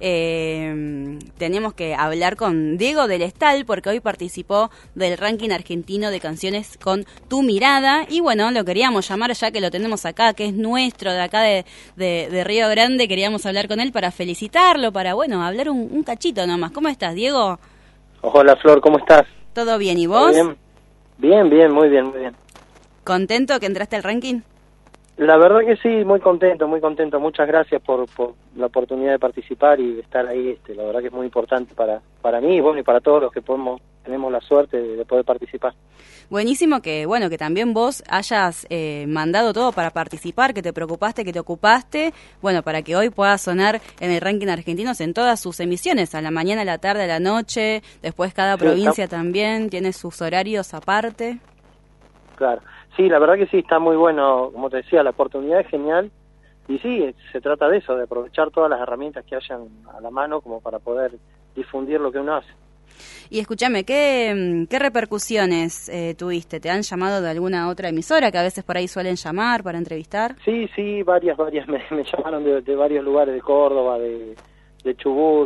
tenemos que hablar con Diego del Estal, porque hoy participó del ranking argentino de canciones con Tu Mirada, y bueno, lo queríamos llamar ya que lo tenemos acá, que es nuestro, de acá de Río Grande. Queríamos hablar con él para felicitarlo, para, bueno, hablar un cachito nomás. ¿Cómo estás, Diego? Hola, Flor, ¿cómo estás? ¿Todo bien? ¿Y vos? Bien, muy bien, muy bien. ¿Contento que entraste al ranking? La verdad que sí, muy contento. Muchas gracias por la oportunidad de participar y de estar ahí. La verdad que es muy importante para mí, bueno, y para todos los que tenemos la suerte de poder participar. Buenísimo que, bueno, que también vos hayas mandado todo para participar, que te preocupaste, que te ocupaste, bueno, para que hoy puedas sonar en el ranking argentino en todas sus emisiones, a la mañana, a la tarde, a la noche, después cada provincia también tiene sus horarios aparte. Claro, sí, la verdad que sí, está muy bueno, como te decía, la oportunidad es genial, y sí, se trata de eso, de aprovechar todas las herramientas que hayan a la mano como para poder difundir lo que uno hace. Y escúchame, ¿qué repercusiones tuviste? ¿Te han llamado de alguna otra emisora que a veces por ahí suelen llamar para entrevistar? Sí, varias, me llamaron de varios lugares, de Córdoba, de Chubut,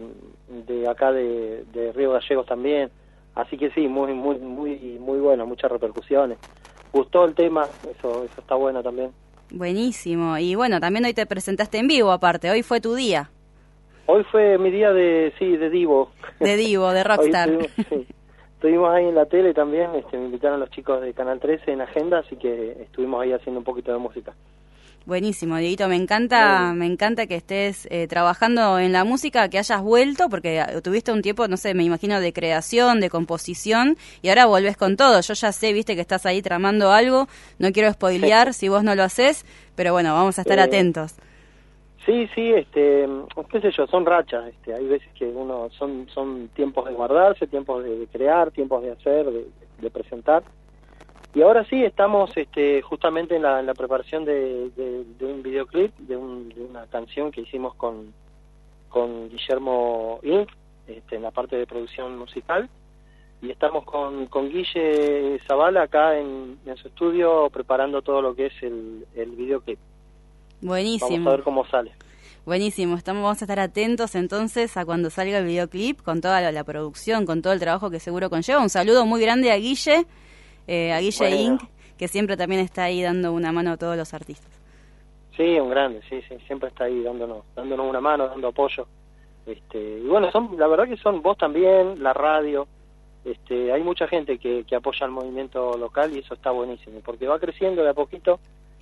de acá de Río Gallegos también, así que sí, muy bueno, muchas repercusiones. Gustó el tema, eso está bueno también. Buenísimo, y bueno, también hoy te presentaste en vivo aparte, hoy fue tu día. Hoy fue mi día de Divo. De Divo, de Rockstar. Estuvimos ahí en la tele también, me invitaron los chicos de Canal 13 en Agenda, así que estuvimos ahí haciendo un poquito de música. Buenísimo, Dieguito, me encanta que estés trabajando en la música, que hayas vuelto, porque tuviste un tiempo, no sé, me imagino, de creación, de composición, y ahora volvés con todo. Yo ya sé, viste, que estás ahí tramando algo, no quiero spoilear si vos no lo haces, pero bueno, vamos a estar atentos. Sí, qué sé yo, son rachas, hay veces que son tiempos de guardarse, tiempos de crear, tiempos de hacer, de presentar. Y ahora sí estamos justamente en la preparación de un videoclip, de una canción que hicimos con Guillermo Inc., en la parte de producción musical, y estamos con Guille Zavala acá en su estudio preparando todo lo que es el videoclip. Buenísimo. Vamos a ver cómo sale. Buenísimo, vamos a estar atentos entonces a cuando salga el videoclip, con toda la producción, con todo el trabajo que seguro conlleva. Un saludo muy grande a Guille Inc., que siempre también está ahí dando una mano a todos los artistas. Sí, un grande, sí, siempre está ahí dándonos una mano, dando apoyo. Y bueno, la verdad que son vos también, la radio, hay mucha gente que apoya el movimiento local y eso está buenísimo, porque va creciendo de a poquito.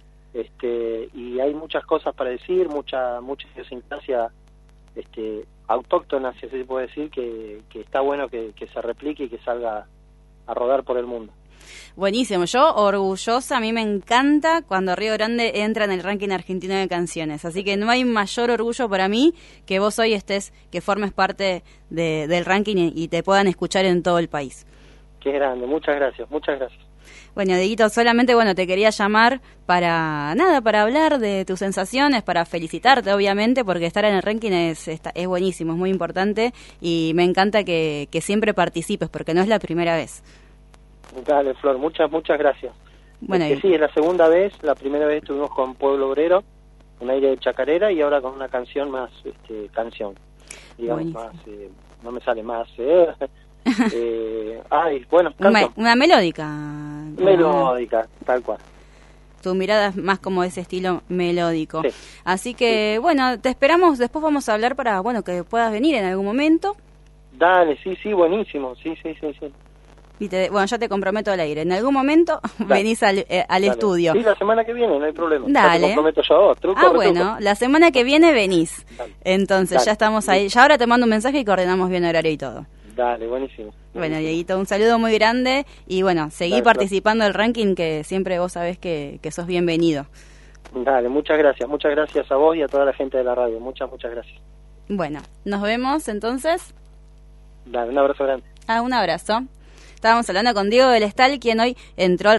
Y hay muchas cosas para decir, mucha idiosincrasia autóctona, si se puede decir, que está bueno que se replique y que salga a rodar por el mundo. Buenísimo, yo orgullosa, a mí me encanta cuando Río Grande entra en el ranking argentino de canciones, así que no hay mayor orgullo para mí que vos hoy que formes parte del ranking y te puedan escuchar en todo el país. Qué grande, muchas gracias. Bueno, Dieguito, solamente te quería llamar para hablar de tus sensaciones, para felicitarte, obviamente, porque estar en el ranking es buenísimo, es muy importante y me encanta que siempre participes, porque no es la primera vez. Dale, Flor, muchas gracias. Bueno, sí, es la segunda vez, la primera vez estuvimos con Pueblo Obrero, un aire de chacarera, y ahora con una canción más, digamos, buenísimo. Más, no me sale más, una melódica. Melódica, tal cual. Tu mirada es más como ese estilo melódico. Sí. Así que, bueno, te esperamos, después vamos a hablar para, que puedas venir en algún momento. Dale, sí, buenísimo, sí. Y ya te comprometo al aire. En algún momento venís al estudio. Sí, la semana que viene, no hay problema. Dale. Ya te comprometo yo a vos. Truco. La semana que viene venís. Dale. Entonces ya estamos ahí. Ya ahora te mando un mensaje y coordinamos bien horario y todo. Dale, buenísimo. Bueno, Dieguito, un saludo muy grande y seguí participando del ranking, que siempre vos sabés que sos bienvenido. Dale, muchas gracias a vos y a toda la gente de la radio, muchas gracias. Bueno, nos vemos entonces. Dale, un abrazo grande. Un abrazo. Estábamos hablando con Diego del Estal, quien hoy entró al